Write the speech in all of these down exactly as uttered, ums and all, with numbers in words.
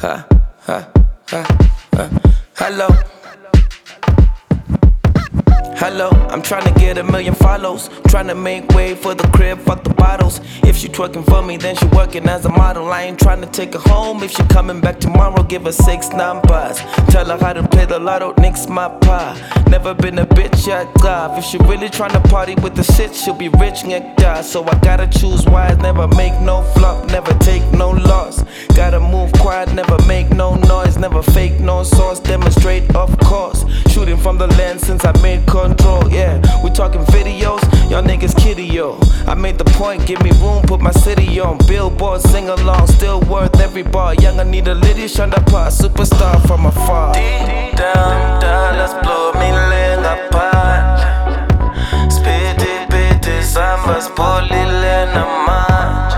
ha, ha, ha, ha. Hello. Hello, I'm tryna get a million follows. Tryna make way for the crib, fuck the bottles. If she twerking for me, then she working as a model. I ain't tryna take her home. If she coming back tomorrow, give her six numbers. Tell her how to play the lotto, nix my pie. Never been a bitch yet, God. If she really tryna party with the shit, she'll be rich, die. So I gotta choose wise, never make no flop, never take no loss. Gotta move quiet, never make no noise, never fake no source, demonstrate of course. Shooting from the lens since I made control, yeah. We talking videos, y'all niggas kitty, yo. I made the point, give me room, put my city on Billboard, sing along, still worth every bar. Young Anita Liddy, Shonda Park, superstar from afar. Deep down, down, let's blow me ling apart. Spitty, bitty, sambas, poli, lena, man.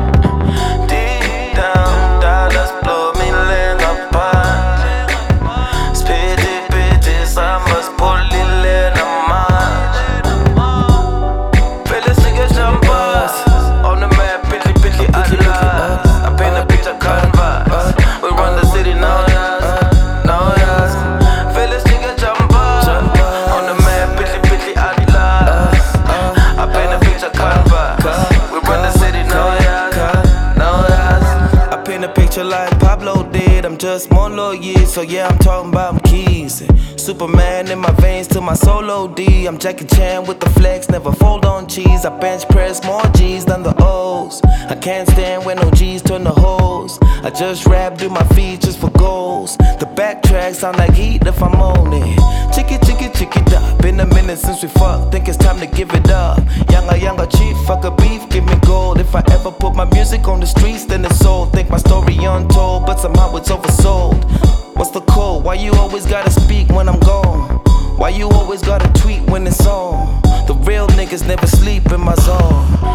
Deep down, down, let's blow me ling apart. Spitty, bitty, sambas, poli, lena, man. Fellas, nigga, jumpers. On the map, bitty, bitty, Adidas. I paint a picture canvas. We run the city now, yes, now, yes. Fellas, nigga, jumpers. On the map, bitty, bitty, Adidas. I paint a picture canvas. We run the city now, yes, now, yes. I paint a picture like Pablo did. I'm just Molo, yeah, so yeah, I'm talking about keys. Superman in my veins to my solo D. I'm Jackie Chan with the flex, never fold on cheese. I bench press more G's than the O's. I can't stand when no G's turn to hoes. I just rap, do my features for goals. The backtrack sound like heat if I'm on it. Chicky, chicky, chicky, duck. Been a minute since we fucked, think it's time to give it up. Younger, younger, cheap, fuck a beef, give me gold. If I ever put my music on the streets, then it's sold. Think my story untold, but somehow it's oversold. What's the code? Why you always gotta speak when I'm gone? Why you always gotta tweet when it's on? The real niggas never sleep in my zone.